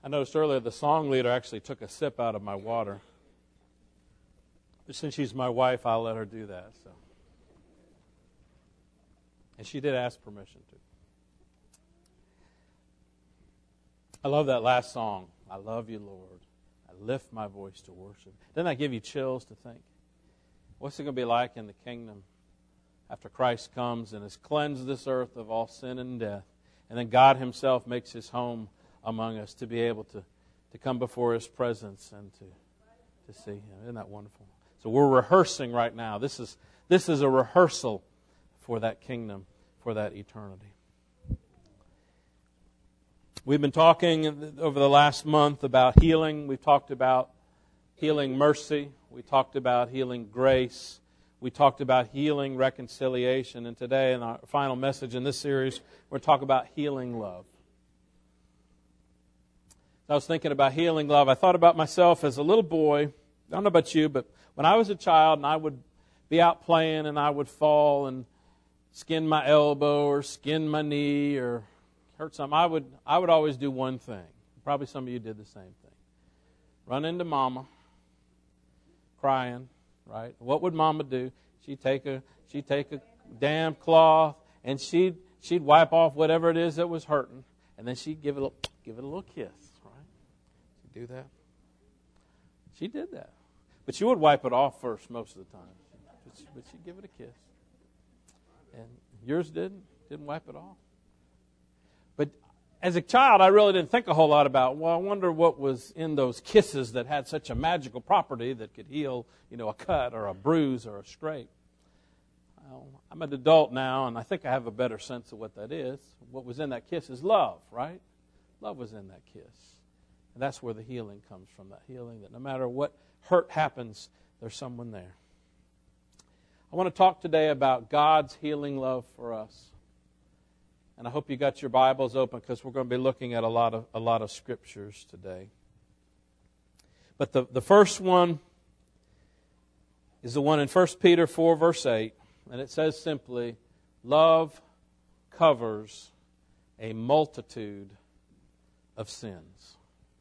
I noticed earlier the song leader actually took a sip out of my water. But since she's my wife, I'll let her do that. So, and she did ask permission to. I love that last song. I love you, Lord. I lift my voice to worship. Doesn't that give you chills to think? What's it going to be like in the kingdom after Christ comes and has cleansed this earth of all sin and death, and then God Himself makes His home among us to be able to come before His presence and to see Him. Isn't that wonderful? So we're rehearsing right now. This is a rehearsal for that kingdom, for that eternity. We've been talking over the last month about healing. We've talked about healing mercy. We talked about healing grace. We talked about healing reconciliation. And today, in our final message in this series, we're going to talk about healing love. I was thinking about healing love. I thought about myself as a little boy. I don't know about you, but when I was a child and I would be out playing and I would fall and skin my elbow or skin my knee or hurt something, I would always do one thing. Probably some of you did the same thing. Run into Mama, crying, right? What would Mama do? She'd take a damn cloth and she'd wipe off whatever it is that was hurting, and then she'd give it a little kiss, right? She'd do that. She did that, but she would wipe it off first most of the time. But she'd give it a kiss, and yours didn't wipe it off. But as a child, I really didn't think a whole lot about, well, I wonder what was in those kisses that had such a magical property that could heal, a cut or a bruise or a scrape. Well, I'm an adult now, and I think I have a better sense of what that is. What was in that kiss is love, right? Love was in that kiss. And that's where the healing comes from, that healing that no matter what hurt happens, there's someone there. I want to talk today about God's healing love for us. And I hope you got your Bibles open because we're going to be looking at a lot of scriptures today. But the first one is the one in 1 Peter 4, verse 8. And it says simply, love covers a multitude of sins.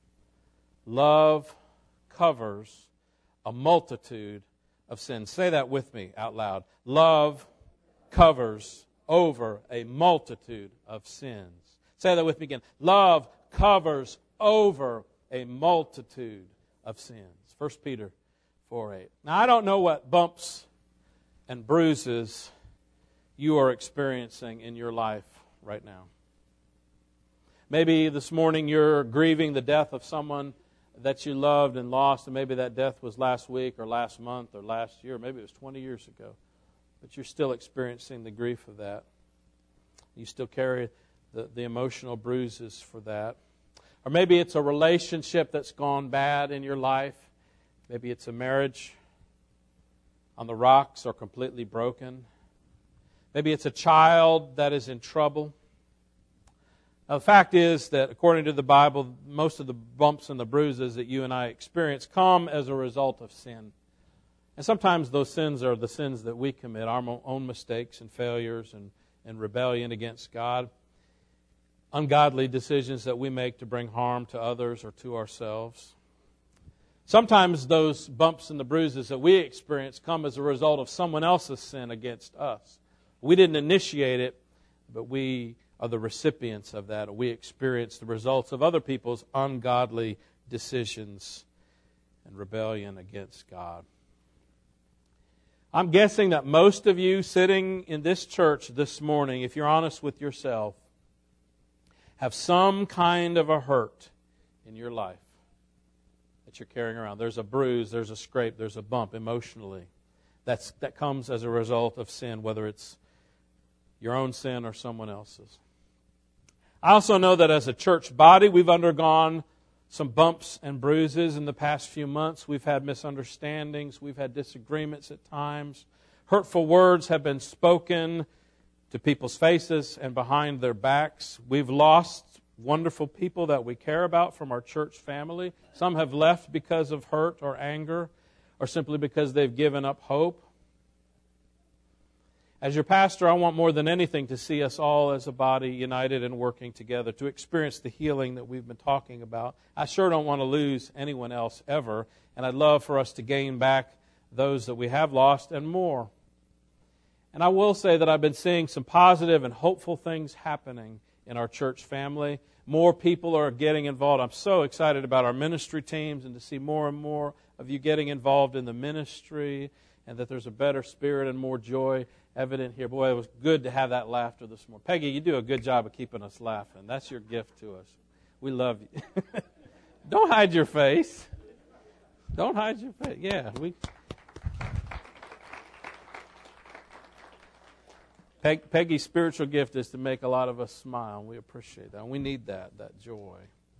Love covers a multitude of sins. Say that with me out loud. Love covers over a multitude of sins. Say that with me again. Love covers over a multitude of sins. 1 Peter 4:8. Now, I don't know what bumps and bruises you are experiencing in your life right now. Maybe this morning you're grieving the death of someone that you loved and lost, and maybe that death was last week or last month or last year. Maybe it was 20 years ago. But you're still experiencing the grief of that. You still carry the emotional bruises for that. Or maybe it's a relationship that's gone bad in your life. Maybe it's a marriage on the rocks or completely broken. Maybe it's a child that is in trouble. Now, the fact is that according to the Bible, most of the bumps and the bruises that you and I experience come as a result of sin. And sometimes those sins are the sins that we commit, our own mistakes and failures and rebellion against God, ungodly decisions that we make to bring harm to others or to ourselves. Sometimes those bumps and the bruises that we experience come as a result of someone else's sin against us. We didn't initiate it, but we are the recipients of that. We experience the results of other people's ungodly decisions and rebellion against God. I'm guessing that most of you sitting in this church this morning, if you're honest with yourself, have some kind of a hurt in your life that you're carrying around. There's a bruise, there's a scrape, there's a bump emotionally. That comes as a result of sin, whether it's your own sin or someone else's. I also know that as a church body, we've undergone some bumps and bruises in the past few months. We've had misunderstandings. We've had disagreements at times. Hurtful words have been spoken to people's faces and behind their backs. We've lost wonderful people that we care about from our church family. Some have left because of hurt or anger or simply because they've given up hope. As your pastor, I want more than anything to see us all as a body united and working together to experience the healing that we've been talking about. I sure don't want to lose anyone else ever, and I'd love for us to gain back those that we have lost and more. And I will say that I've been seeing some positive and hopeful things happening in our church family. More people are getting involved. I'm so excited about our ministry teams and to see more and more of you getting involved in the ministry, and that there's a better spirit and more joy evident here. Boy, it was good to have that laughter this morning. Peggy, you do a good job of keeping us laughing. That's your gift to us. We love you. Don't hide your face. Don't hide your face. Yeah, Peggy's spiritual gift is to make a lot of us smile. We appreciate that. And we need that joy.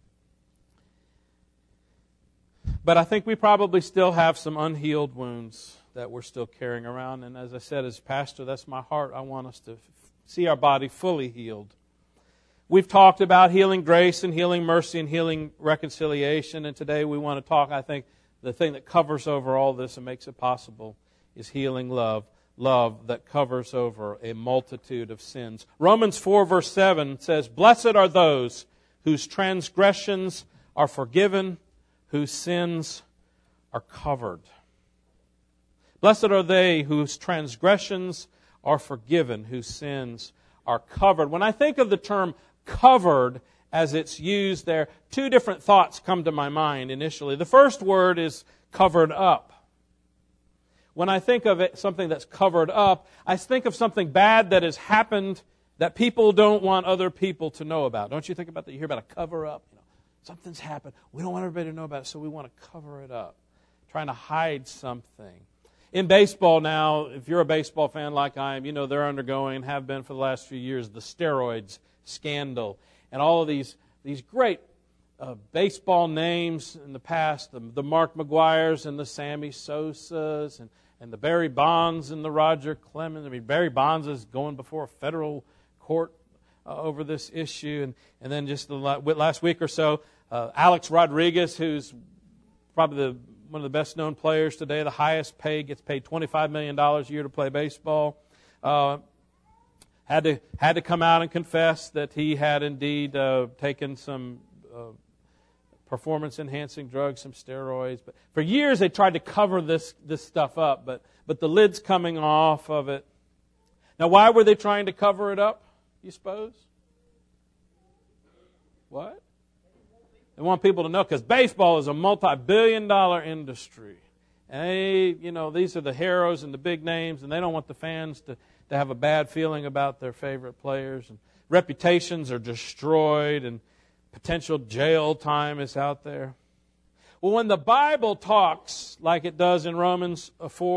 But I think we probably still have some unhealed wounds that we're still carrying around. And as I said, as pastor, that's my heart. I want us to see our body fully healed. We've talked about healing grace and healing mercy and healing reconciliation. And today we want to talk, I think, the thing that covers over all this and makes it possible is healing love. Love that covers over a multitude of sins. Romans 4 verse 7 says, "Blessed are those whose transgressions are forgiven, whose sins are covered." Blessed are they whose transgressions are forgiven, whose sins are covered. When I think of the term covered as it's used there, two different thoughts come to my mind initially. The first word is covered up. When I think of it, something that's covered up, I think of something bad that has happened that people don't want other people to know about. Don't you think about that? You hear about a cover-up. Something's happened. We don't want everybody to know about it, so we want to cover it up. Trying to hide something. In baseball now, if you're a baseball fan like I am, you know they're undergoing, and have been for the last few years, the steroids scandal. And all of these great baseball names in the past, the Mark McGuires and the Sammy Sosas, and the Barry Bonds and the Roger Clemens. I mean, Barry Bonds is going before a federal court over this issue. And then just the last week or so, Alex Rodriguez, who's probably one of the best-known players today, the highest paid, gets paid $25 million a year to play baseball, had to come out and confess that he had indeed taken some performance-enhancing drugs, some steroids. But for years they tried to cover this stuff up, but the lid's coming off of it. Now, why were they trying to cover it up, you suppose? What? They want people to know, because baseball is a multi-billion-dollar industry. And these are the heroes and the big names, and they don't want the fans to have a bad feeling about their favorite players. And reputations are destroyed, and potential jail time is out there. Well, when the Bible talks, like it does in Romans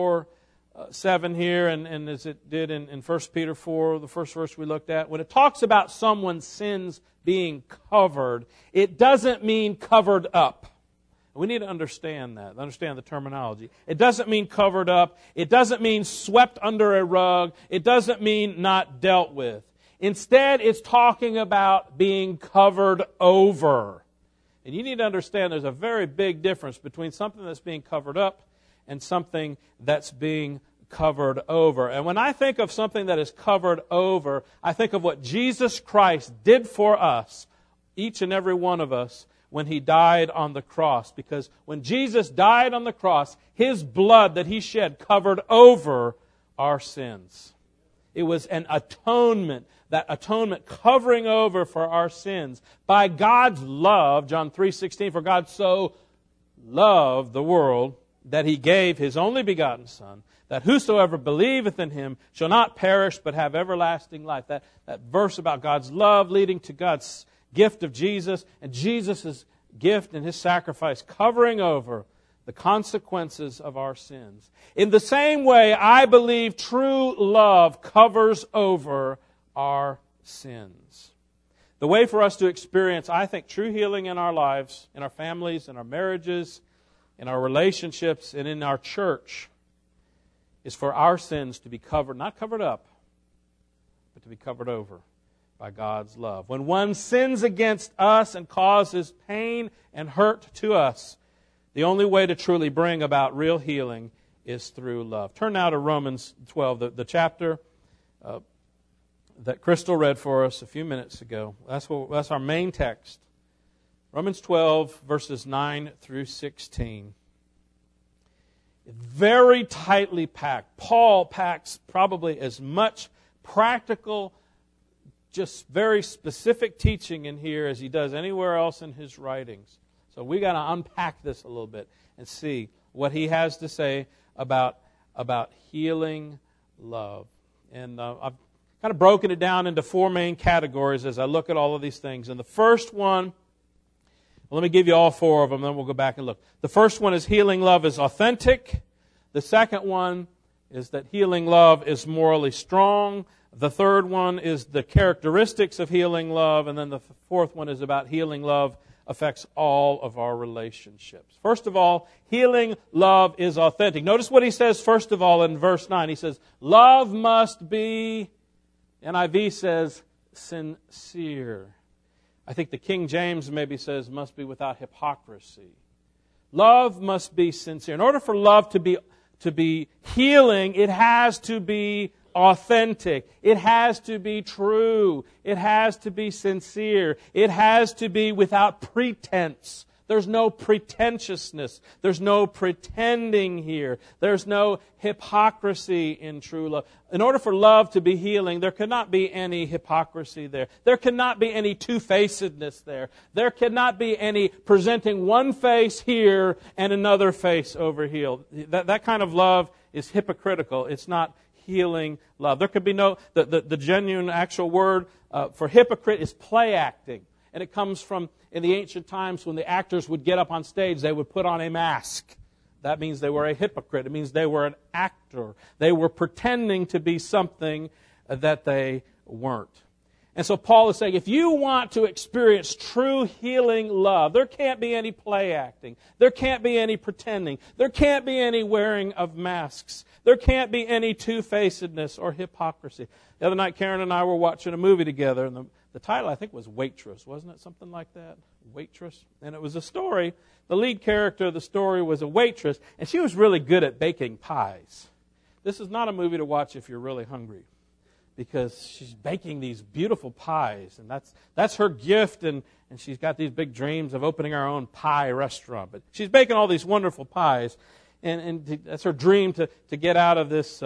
4:7 here, and as it did in 1 Peter 4, the first verse we looked at, when it talks about someone's sins being covered, it doesn't mean covered up. We need to understand that, understand the terminology. It doesn't mean covered up. It doesn't mean swept under a rug. It doesn't mean not dealt with. Instead, it's talking about being covered over. And you need to understand there's a very big difference between something that's being covered up and something that's being covered over. And when I think of something that is covered over, I think of what Jesus Christ did for us, each and every one of us, when He died on the cross. Because when Jesus died on the cross, His blood that He shed covered over our sins. It was an atonement, that atonement covering over for our sins. By God's love, John 3:16, for God so loved the world that He gave His only begotten Son, that whosoever believeth in Him shall not perish but have everlasting life. That verse about God's love leading to God's gift of Jesus, and Jesus' gift and His sacrifice covering over the consequences of our sins. In the same way, I believe true love covers over our sins. The way for us to experience, I think, true healing in our lives, in our families, in our marriages, in our relationships, and in our church is for our sins to be covered, not covered up, but to be covered over by God's love. When one sins against us and causes pain and hurt to us, the only way to truly bring about real healing is through love. Turn now to Romans 12, the chapter that Crystal read for us a few minutes ago. That's our main text. Romans 12, verses 9 through 16. Very tightly packed. Paul packs probably as much practical, just very specific teaching in here as he does anywhere else in his writings. So we got to unpack this a little bit and see what he has to say about healing love. And I've kind of broken it down into four main categories as I look at all of these things. And the first one, let me give you all four of them, then we'll go back and look. The first one is healing love is authentic. The second one is that healing love is morally strong. The third one is the characteristics of healing love. And then the fourth one is about healing love affects all of our relationships. First of all, healing love is authentic. Notice what he says first of all in verse 9. He says, love must be, NIV says, sincere. I think the King James maybe says must be without hypocrisy. Love must be sincere. In order for love to be healing, it has to be authentic. It has to be true. It has to be sincere. It has to be without pretense. There's no pretentiousness. There's no pretending here. There's no hypocrisy in true love. In order for love to be healing, there cannot be any hypocrisy there. There cannot be any two-facedness there. There cannot be any presenting one face here and another face over here. That kind of love is hypocritical. It's not healing love. There could be no, the genuine actual word for hypocrite is play acting. And it comes from, in the ancient times when the actors would get up on stage, they would put on a mask. That means they were a hypocrite. It means they were an actor. They were pretending to be something that they weren't. And so Paul is saying, if you want to experience true healing love, there can't be any play acting. There can't be any pretending. There can't be any wearing of masks. There can't be any two-facedness or hypocrisy. The other night, Karen and I were watching a movie together, and the title, I think, was Waitress. Wasn't it something like that? Waitress. And it was a story. The lead character of the story was a waitress, and she was really good at baking pies. This is not a movie to watch if you're really hungry, because she's baking these beautiful pies, and that's her gift, and she's got these big dreams of opening her own pie restaurant. But she's baking all these wonderful pies, and that's her dream to get out of this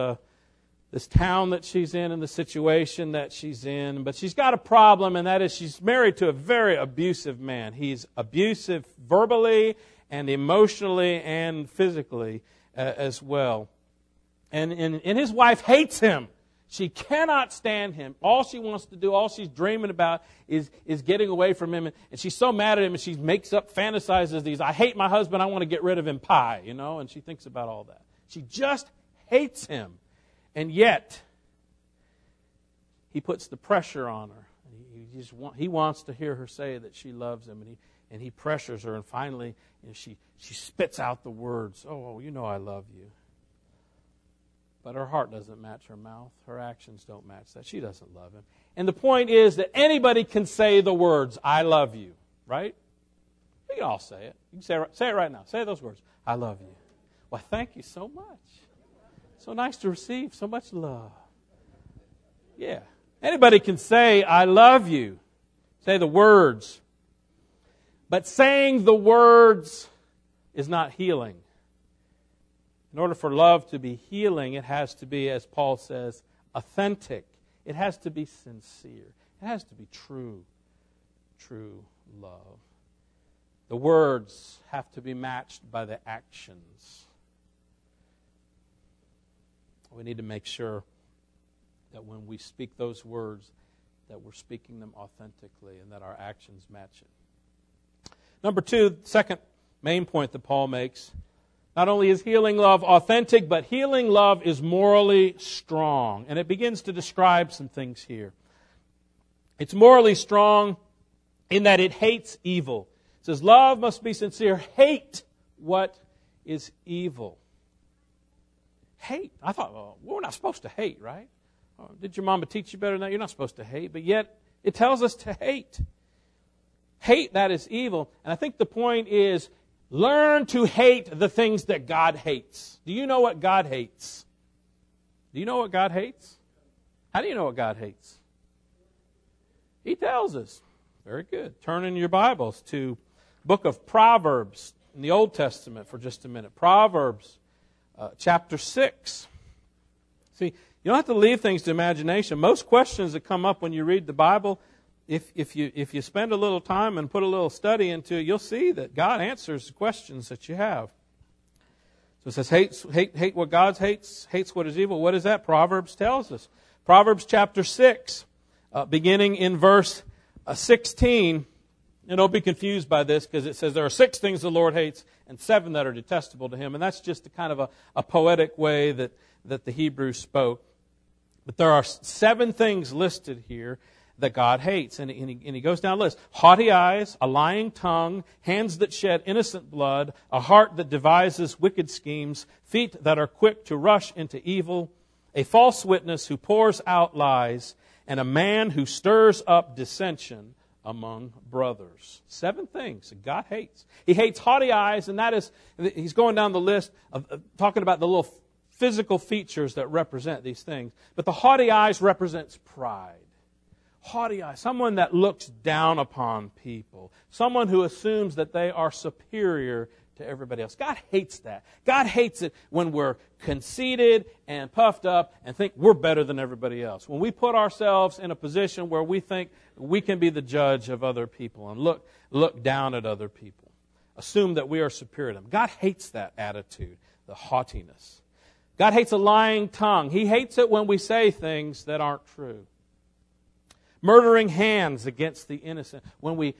town that she's in and the situation that she's in. But she's got a problem, and that is she's married to a very abusive man. He's abusive verbally and emotionally and physically as well. And his wife hates him. She cannot stand him. All she wants to do, all she's dreaming about is getting away from him. And she's so mad at him, and she makes up, fantasizes these, I hate my husband, I want to get rid of him pie, and she thinks about all that. She just hates him. And yet, he puts the pressure on her. He wants to hear her say that she loves him, and he pressures her, and finally she spits out the words, oh, I love you. But her heart doesn't match her mouth. Her actions don't match that. She doesn't love him. And the point is that anybody can say the words, I love you, right? We can all say it. You can say it right now. Say those words, I love you. Why, thank you so much. So nice to receive so much love. Yeah. Anybody can say, I love you. Say the words. But saying the words is not healing. In order for love to be healing, it has to be, as Paul says, authentic. It has to be sincere. It has to be true love. The words have to be matched by the actions. We need to make sure that when we speak those words, that we're speaking them authentically and that our actions match it. Number two, second main point that Paul makes, not only is healing love authentic, but healing love is morally strong. And it begins to describe some things here. It's morally strong in that it hates evil. It says love must be sincere. Hate what is evil. Hate. I thought, well, we're not supposed to hate, right? Did your mama teach you better than that? You're not supposed to hate. But yet, it tells us to hate. Hate that is evil. And I think the point is, learn to hate the things that God hates. Do you know what God hates? Do you know what God hates? How do you know what God hates? He tells us. Very good. Turn in your Bibles to book of Proverbs in the Old Testament for just a minute. Proverbs chapter 6. See, you don't have to leave things to imagination. Most questions that come up when you read the Bible, if you spend a little time and put a little study into it, you'll see that God answers the questions that you have. So it says, hate what God hates what is evil. What is that? Proverbs tells us. Proverbs chapter 6, beginning in verse 16. And don't be confused by this, because it says there are 6 things the Lord hates and 7 that are detestable to Him. And that's just a kind of a poetic way that the Hebrews spoke. But there are 7 things listed here that God hates. And he goes down the list. Haughty eyes, a lying tongue, hands that shed innocent blood, a heart that devises wicked schemes, feet that are quick to rush into evil, a false witness who pours out lies, and a man who stirs up dissension among brothers. 7 things that God hates. He hates haughty eyes, and that is, he's going down the list of talking about the little physical features that represent these things. But the haughty eyes represents pride. Haughty eyes, someone that looks down upon people. Someone who assumes that they are superior to everybody else. God hates that. God hates it when we're conceited and puffed up and think we're better than everybody else. When we put ourselves in a position where we think we can be the judge of other people and look down at other people. Assume that we are superior to them. God hates that attitude, the haughtiness. God hates a lying tongue. He hates it when we say things that aren't true. Murdering hands against the innocent. When we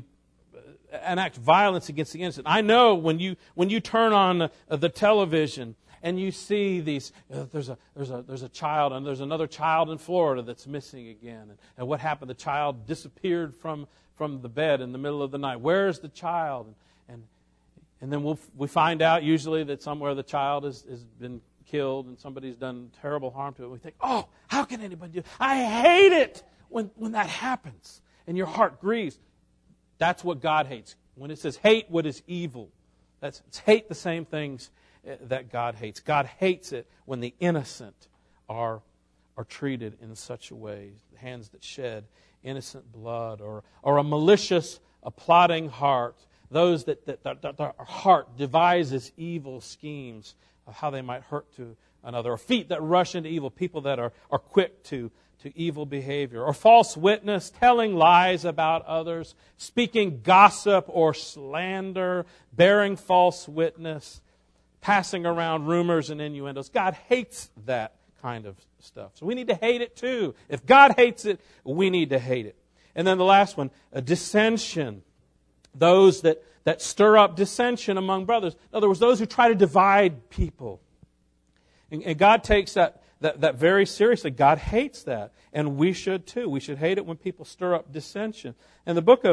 enact violence against the innocent. I know when you turn on the television and you see these, there's a child, and there's another child in Florida that's missing again. And what happened? The child disappeared from the bed in the middle of the night. Where is the child? And then we find out usually that somewhere the child has been killed and somebody's done terrible harm to it. We think, oh, how can anybody do it? I hate it when that happens and your heart grieves. That's what God hates. When it says hate what is evil, it's hate the same things that God hates. God hates it when the innocent are treated in such a way. The hands that shed innocent blood, or a malicious, a plotting heart. Those that their heart devises evil schemes of how they might hurt to another. Or feet that rush into evil. People that are quick to evil behavior. Or false witness, telling lies about others, speaking gossip or slander, bearing false witness, passing around rumors and innuendos. God hates that kind of stuff. So we need to hate it too. If God hates it, we need to hate it. And then the last one, a dissension. Those that stir up dissension among brothers. In other words, those who try to divide people. And God takes that very seriously. God hates that. And we should too. We should hate it when people stir up dissension. And the book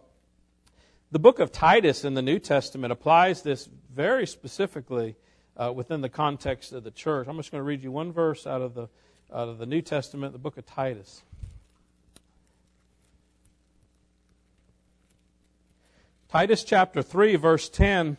of Titus in the New Testament applies this very specifically within the context of the church. I'm just going to read you one verse out of the New Testament, the book of Titus. Titus chapter 3, verse 10.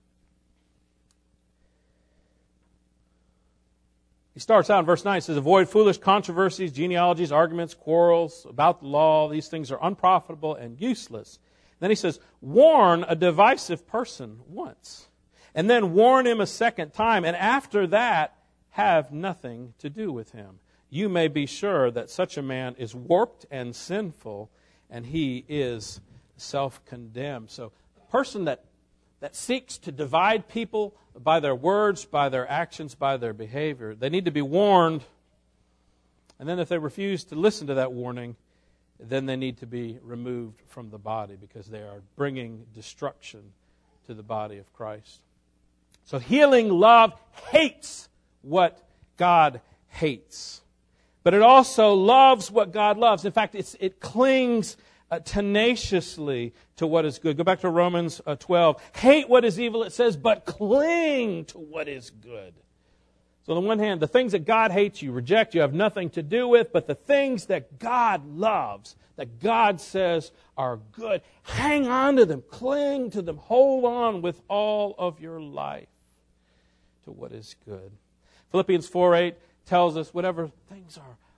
He starts out in verse 9. It says, avoid foolish controversies, genealogies, arguments, quarrels about the law. These things are unprofitable and useless. Then he says, warn a divisive person once, and then warn him a second time, and after that, have nothing to do with him. You may be sure that such a man is warped and sinful, and he is self-condemned. So a person that seeks to divide people by their words, by their actions, by their behavior, they need to be warned. And then if they refuse to listen to that warning, then they need to be removed from the body because they are bringing destruction to the body of Christ. So healing love hates what God hates. But it also loves what God loves. In fact, it clings tenaciously to what is good. Go back to Romans 12. Hate what is evil, it says, but cling to what is good. So on the one hand, the things that God hates, you reject, you have nothing to do with, but the things that God loves, that God says are good, hang on to them, cling to them, hold on with all of your life to what is good. Philippians 4:8 tells us whatever things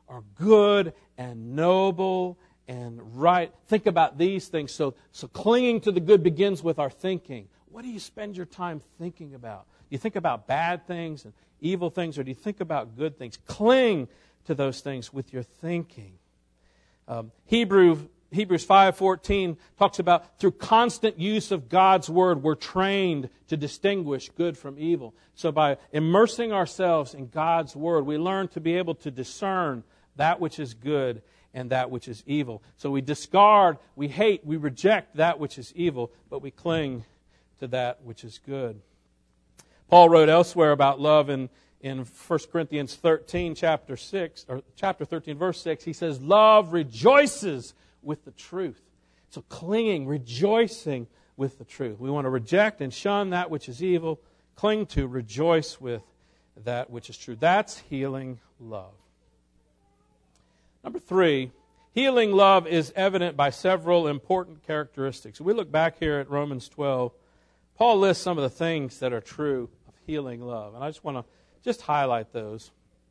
are good and noble and right. Think about these things. So clinging to the good begins with our thinking. What do you spend your time thinking about? Do you think about bad things and evil things, or do you think about good things? Cling to those things with your thinking. Hebrews 5:14 talks about through constant use of God's Word, we're trained to distinguish good from evil. So by immersing ourselves in God's Word, we learn to be able to discern that which is good and that which is evil. So we discard, we hate, we reject that which is evil, but we cling to that which is good. Paul wrote elsewhere about love in 1 Corinthians 13, chapter 13, verse 6. He says, love rejoices with the truth. So clinging, rejoicing with the truth. We want to reject and shun that which is evil, cling to, rejoice with that which is true. That's healing love. Number 3, healing love is evident by several important characteristics. We look back here at Romans 12. Paul lists some of the things that are true of healing love, and I just want to highlight those.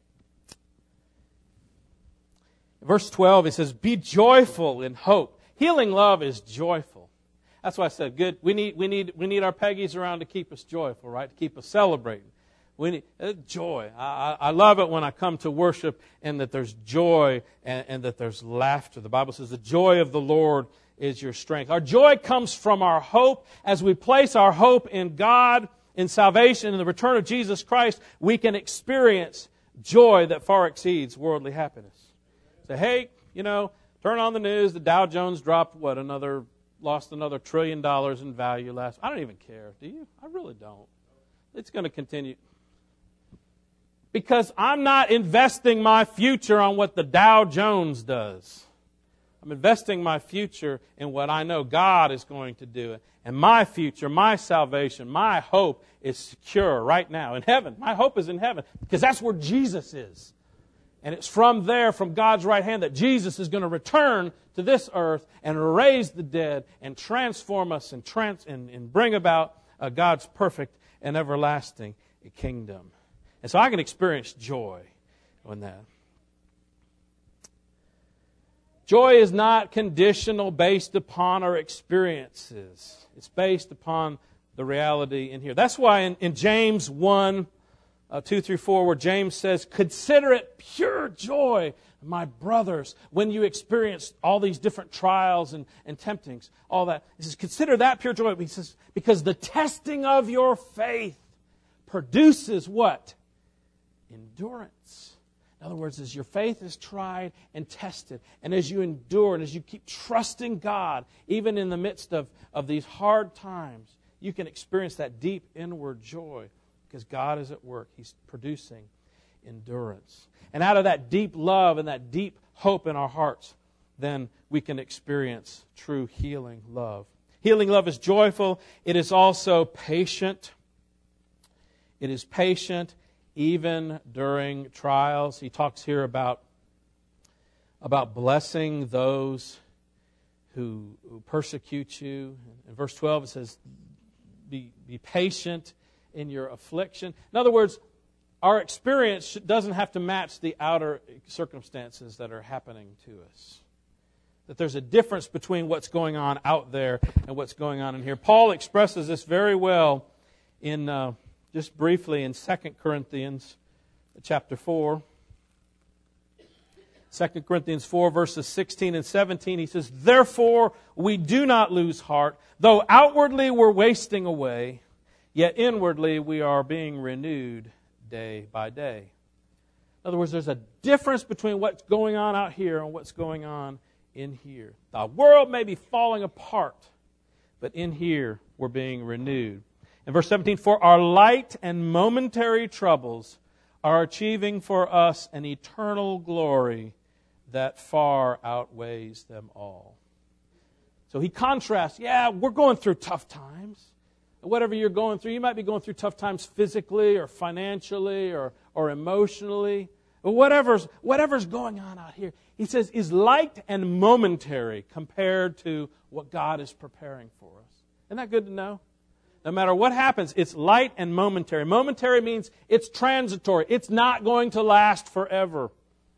Verse 12, he says, be joyful in hope. Healing love is joyful. That's why I said, good. We need our Peggies around to keep us joyful, right? To keep us celebrating. We need joy. I love it when I come to worship and that there's joy and that there's laughter. The Bible says the joy of the Lord is your strength. Our joy comes from our hope. As we place our hope in God, in salvation, in the return of Jesus Christ, we can experience joy that far exceeds worldly happiness. Say, hey, turn on the news. The Dow Jones dropped lost another $1 trillion in value last. I don't even care. Do you? I really don't. It's going to continue. Because I'm not investing my future on what the Dow Jones does. I'm investing my future in what I know God is going to do. And my future, my salvation, my hope is secure right now in heaven. My hope is in heaven because that's where Jesus is. And it's from there, from God's right hand, that Jesus is going to return to this earth and raise the dead and transform us and bring about God's perfect and everlasting kingdom. And so I can experience joy in that. Joy is not conditional based upon our experiences. It's based upon the reality in here. That's why in James 1, 2 through 4, where James says, consider it pure joy, my brothers, when you experience all these different trials and temptings, all that. He says, consider that pure joy. He says, because the testing of your faith produces what? Endurance. In other words, as your faith is tried and tested, and as you endure, and as you keep trusting God, even in the midst of these hard times, you can experience that deep inward joy because God is at work. He's producing endurance. And out of that deep love and that deep hope in our hearts, then we can experience true healing love. Healing love is joyful. It is also patient. It is patient even during trials. He talks here about blessing those who persecute you. In verse 12 it says, be patient in your affliction. In other words, our experience doesn't have to match the outer circumstances that are happening to us. That there's a difference between what's going on out there and what's going on in here. Paul expresses this very well in just briefly in 2 Corinthians chapter 4. 2 Corinthians 4 verses 16 and 17, he says, therefore we do not lose heart, though outwardly we're wasting away, yet inwardly we are being renewed day by day. In other words, there's a difference between what's going on out here and what's going on in here. The world may be falling apart, but in here we're being renewed. In verse 17, for our light and momentary troubles are achieving for us an eternal glory that far outweighs them all. So he contrasts, we're going through tough times. Whatever you're going through, you might be going through tough times physically or financially or emotionally. But whatever's going on out here, he says, is light and momentary compared to what God is preparing for us. Isn't that good to know? No matter what happens, it's light and momentary. Momentary means it's transitory. It's not going to last forever.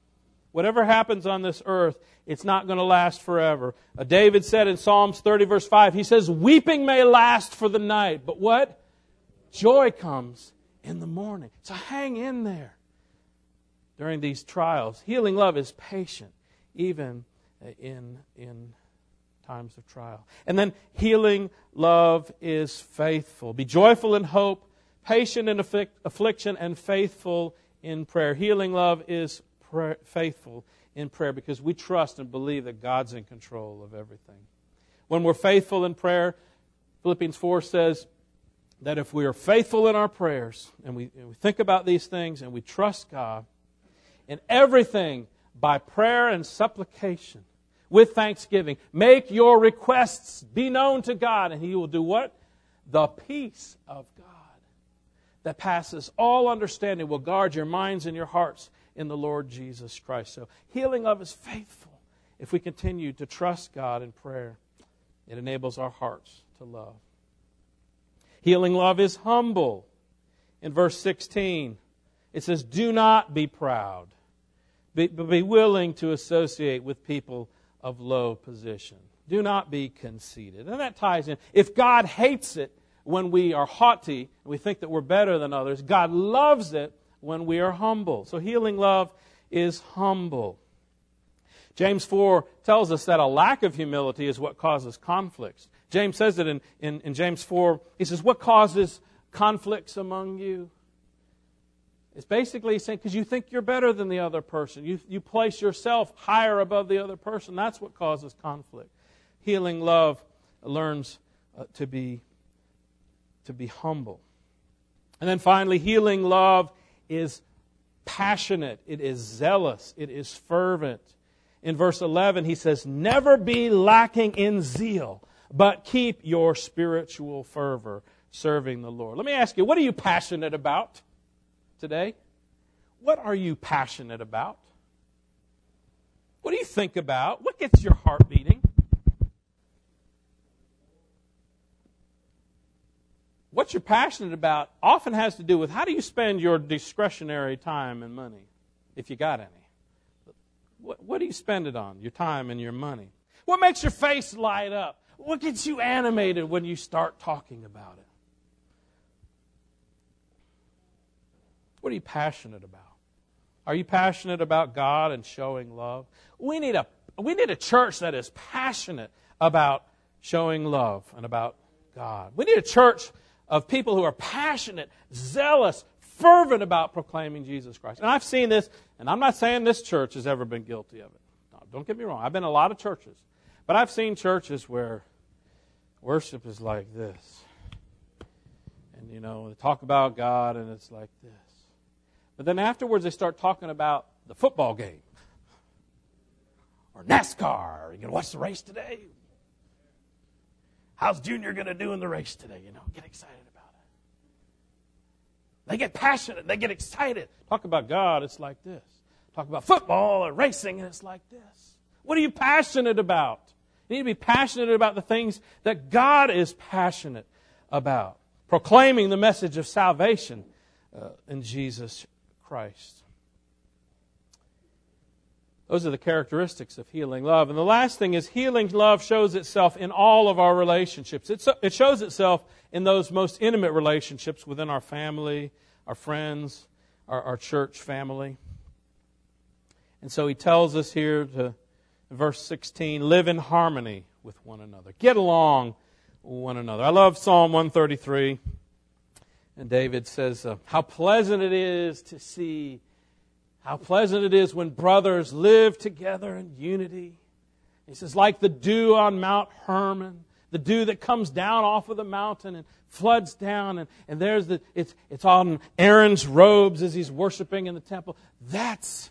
Whatever happens on this earth, it's not going to last forever. David said in Psalms 30, verse 5, he says, weeping may last for the night, but what? Joy comes in the morning. So hang in there during these trials. Healing love is patient, even in times of trial. And then healing love is faithful. Be joyful in hope, patient in affliction, and faithful in prayer. Healing love is faithful in prayer because we trust and believe that God's in control of everything. When we're faithful in prayer, Philippians 4 says that if we are faithful in our prayers and we think about these things and we trust God, in everything by prayer and supplication with thanksgiving, make your requests be known to God, and He will do what? The peace of God that passes all understanding will guard your minds and your hearts in the Lord Jesus Christ. So healing love is faithful. If we continue to trust God in prayer, it enables our hearts to love. Healing love is humble. In verse 16, it says, do not be proud, but be willing to associate with people of low position. Do not be conceited. And that ties in. If God hates it when we are haughty, and we think that we're better than others, God loves it when we are humble. So healing love is humble. James 4 tells us that a lack of humility is what causes conflicts. James says it in James 4. He says, what causes conflicts among you? It's basically saying, because you think you're better than the other person. You place yourself higher above the other person. That's what causes conflict. Healing love learns to be humble. And then finally, healing love is passionate. It is zealous. It is fervent. In verse 11, he says, never be lacking in zeal, but keep your spiritual fervor serving the Lord. Let me ask you, what are you passionate about today? What are you passionate about? What do you think about? What gets your heart beating? What you're passionate about often has to do with how do you spend your discretionary time and money, if you got any. What do you spend it on, your time and your money? What makes your face light up? What gets you animated when you start talking about it? What are you passionate about? Are you passionate about God and showing love? We need a church that is passionate about showing love and about God. We need a church of people who are passionate, zealous, fervent about proclaiming Jesus Christ. And I've seen this, and I'm not saying this church has ever been guilty of it. No, don't get me wrong. I've been in a lot of churches. But I've seen churches where worship is like this. And, they talk about God, and it's like this. But then afterwards, they start talking about the football game. Or NASCAR. Are you going to watch the race today? How's Junior going to do in the race today? Get excited about it. They get passionate. They get excited. Talk about God, it's like this. Talk about football or racing, and it's like this. What are you passionate about? You need to be passionate about the things that God is passionate about. Proclaiming the message of salvation in Jesus Christ. Those are the characteristics of healing love. And the last thing is healing love shows itself in all of our relationships. It shows itself in those most intimate relationships within our family, our friends, our church family. And so he tells us here in verse 16, live in harmony with one another. Get along with one another. I love Psalm 133. And David says, how pleasant it is to see, how pleasant it is when brothers live together in unity. He says, like the dew on Mount Hermon, the dew that comes down off of the mountain and floods down, and there's it's on Aaron's robes as he's worshiping in the temple. That's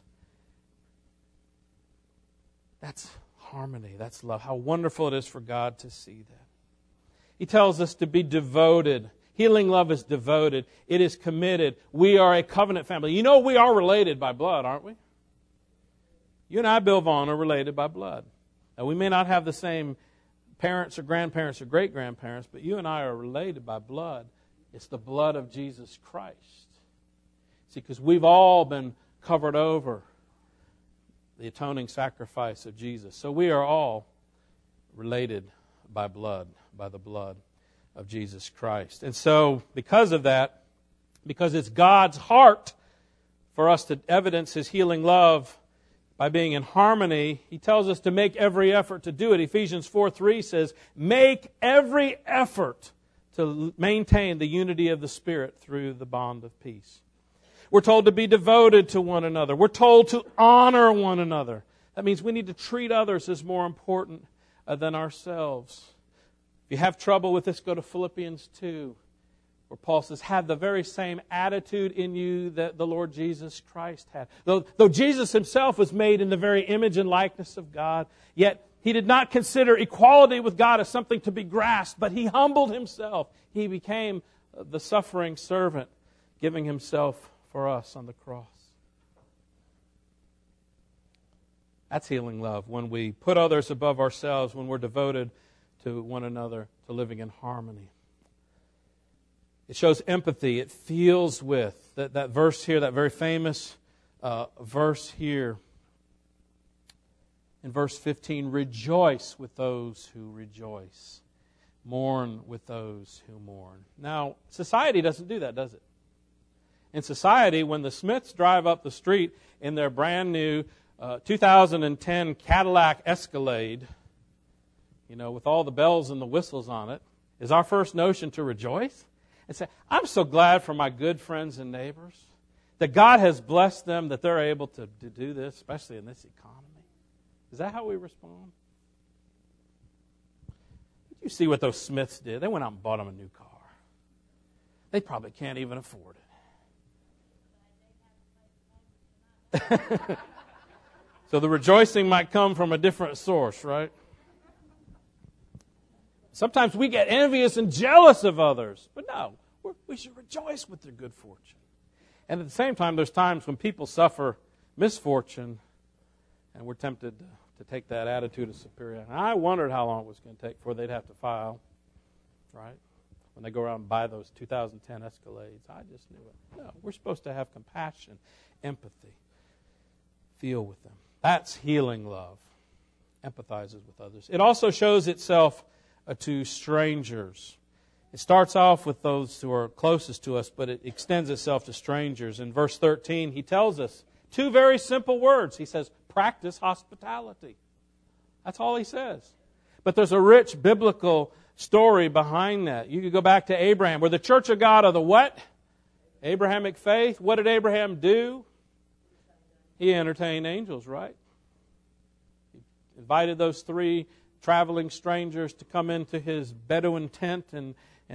harmony. That's love. How wonderful it is for God to see that. He tells us to be devoted. Healing love is devoted. It is committed. We are a covenant family. We are related by blood, aren't we? You and I, Bill Vaughn, are related by blood. Now, we may not have the same parents or grandparents or great-grandparents, but you and I are related by blood. It's the blood of Jesus Christ. See, because we've all been covered over the atoning sacrifice of Jesus. So we are all related by blood, by the blood of Jesus Christ. And so because of that, because it's God's heart for us to evidence His healing love by being in harmony, He tells us to make every effort to do it. Ephesians 4:3 says, make every effort to maintain the unity of the Spirit through the bond of peace. We're told to be devoted to one another. We're told to honor one another. That means we need to treat others as more important than ourselves. If you have trouble with this, go to Philippians 2, where Paul says, have the very same attitude in you that the Lord Jesus Christ had. Though Jesus Himself was made in the very image and likeness of God, yet He did not consider equality with God as something to be grasped, but He humbled Himself. He became the suffering servant, giving Himself for us on the cross. That's healing love, when we put others above ourselves, when we're devoted to one another, to living in harmony. It shows empathy. It feels with. That verse here, that very famous verse here, in verse 15, rejoice with those who rejoice. Mourn with those who mourn. Now, society doesn't do that, does it? In society, when the Smiths drive up the street in their brand new 2010 Cadillac Escalade, with all the bells and the whistles on it, is our first notion to rejoice? And say, I'm so glad for my good friends and neighbors that God has blessed them, that they're able to do this, especially in this economy. Is that how we respond? Did you see what those Smiths did? They went out and bought them a new car. They probably can't even afford it. So the rejoicing might come from a different source, right? Sometimes we get envious and jealous of others. But no, we should rejoice with their good fortune. And at the same time, there's times when people suffer misfortune, and we're tempted to take that attitude of superiority. I wondered how long it was going to take before they'd have to file, right? When they go around and buy those 2010 Escalades. I just knew it. No, we're supposed to have compassion, empathy, feel with them. That's healing love. Empathizes with others. It also shows itself to strangers. It starts off with those who are closest to us, but it extends itself to strangers. In verse 13, he tells us two very simple words. He says, practice hospitality. That's all he says. But there's a rich biblical story behind that. You could go back to Abraham. We're the church of God of the what? Abrahamic faith. What did Abraham do? He entertained angels, right? He invited those three traveling strangers to come into his Bedouin tent, and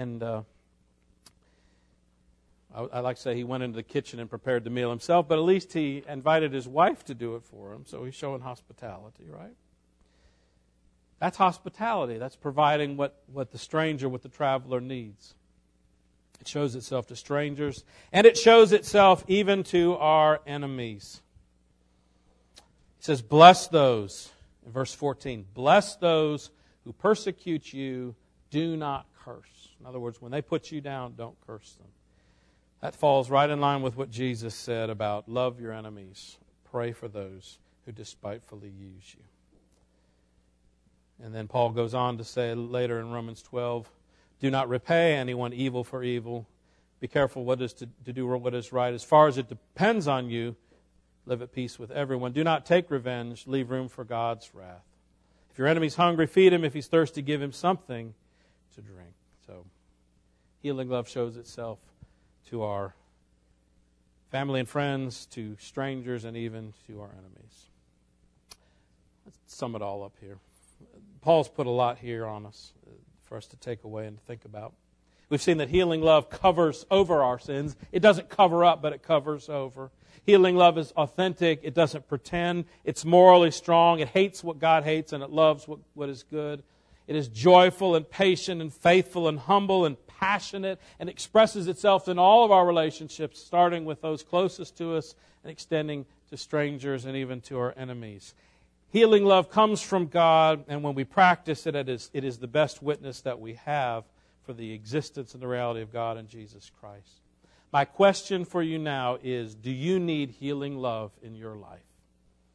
I like to say he went into the kitchen and prepared the meal himself, but at least he invited his wife to do it for him, so he's showing hospitality, right? That's hospitality. That's providing what the stranger, what the traveler needs. It shows itself to strangers, and it shows itself even to our enemies. It says, bless those, in verse 14, bless those who persecute you, do not curse. In other words, when they put you down, don't curse them. That falls right in line with what Jesus said about love your enemies, pray for those who despitefully use you. And then Paul goes on to say later in Romans 12, do not repay anyone evil for evil. Be careful what is to do what is right. As far as it depends on you, live at peace with everyone. Do not take revenge. Leave room for God's wrath. If your enemy's hungry, feed him. If he's thirsty, give him something to drink. So, healing love shows itself to our family and friends, to strangers, and even to our enemies. Let's sum it all up here. Paul's put a lot here on us for us to take away and to think about. We've seen that healing love covers over our sins. It doesn't cover up, but it covers over. Healing love is authentic. It doesn't pretend. It's morally strong. It hates what God hates, and it loves what is good. It is joyful and patient and faithful and humble and passionate, and expresses itself in all of our relationships, starting with those closest to us and extending to strangers and even to our enemies. Healing love comes from God, and when we practice it, it is the best witness that we have for the existence and the reality of God in Jesus Christ. My question for you now is, do you need healing love in your life?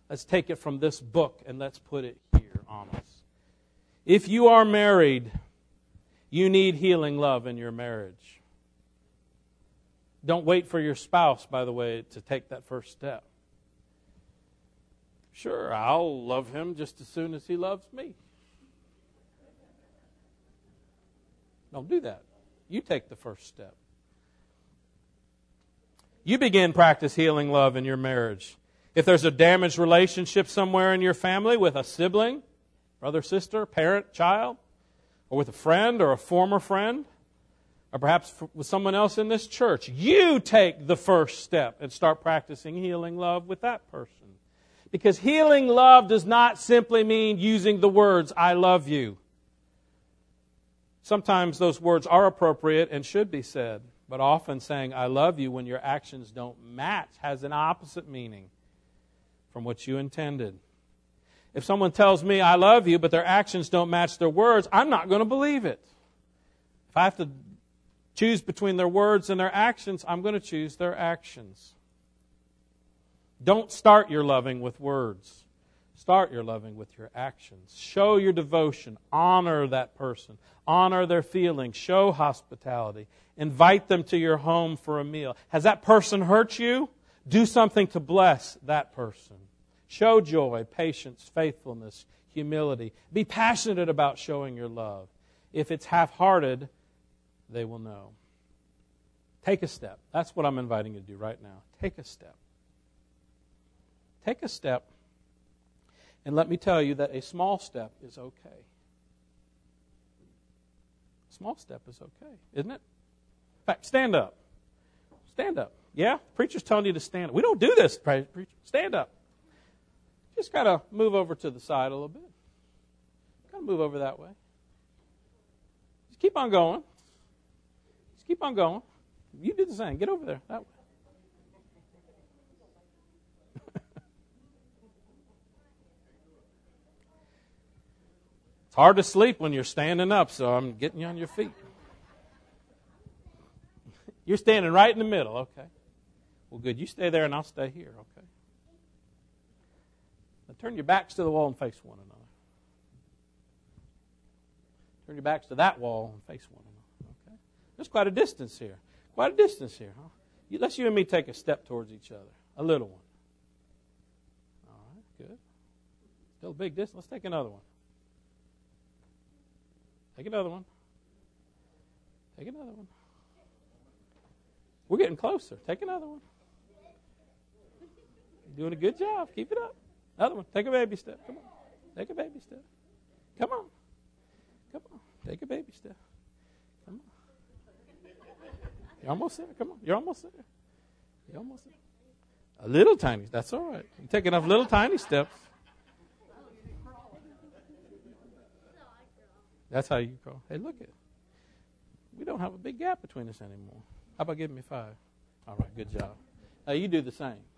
Let's take it from this book and let's put it here on us. If you are married, you need healing love in your marriage. Don't wait for your spouse, by the way, to take that first step. Sure, I'll love him just as soon as he loves me. Don't do that. You take the first step. You begin practice healing love in your marriage. If there's a damaged relationship somewhere in your family with a sibling, brother, sister, parent, child, or with a friend or a former friend, or perhaps with someone else in this church, you take the first step and start practicing healing love with that person. Because healing love does not simply mean using the words, I love you. Sometimes those words are appropriate and should be said, but often saying, I love you when your actions don't match has an opposite meaning from what you intended. If someone tells me, I love you, but their actions don't match their words, I'm not going to believe it. If I have to choose between their words and their actions, I'm going to choose their actions. Don't start your loving with words. Start your loving with your actions. Show your devotion. Honor that person. Honor their feelings. Show hospitality. Invite them to your home for a meal. Has that person hurt you? Do something to bless that person. Show joy, patience, faithfulness, humility. Be passionate about showing your love. If it's half-hearted, they will know. Take a step. That's what I'm inviting you to do right now. Take a step. Take a step. And let me tell you that a small step is okay. A small step is okay, isn't it? In fact, stand up. Stand up. Yeah? The preacher's telling you to stand up. We don't do this, preacher. Stand up. Just kind of move over to the side a little bit. Kind of move over that way. Just keep on going. Just keep on going. You do the same. Get over there, that way. It's hard to sleep when you're standing up, so I'm getting you on your feet. You're standing right in the middle, okay. Well, good. You stay there and I'll stay here, okay. Now turn your backs to the wall and face one another. Turn your backs to that wall and face one another, okay. There's quite a distance here. Quite a distance here, huh? Let's you and me take a step towards each other. A little one. All right, good. Still a big distance. Let's take another one. Take another one. Take another one. We're getting closer. Take another one. You're doing a good job. Keep it up. Another one. Take a baby step. Come on. Take a baby step. Come on. Come on. Take a baby step. Come on. You're almost there. Come on. You're almost there. You're almost there. A little tiny. That's all right. You take enough little tiny steps. That's how you crawl. Hey, look it. We don't have a big gap between us anymore. How about giving me 5? All right, good job. Now you do the same.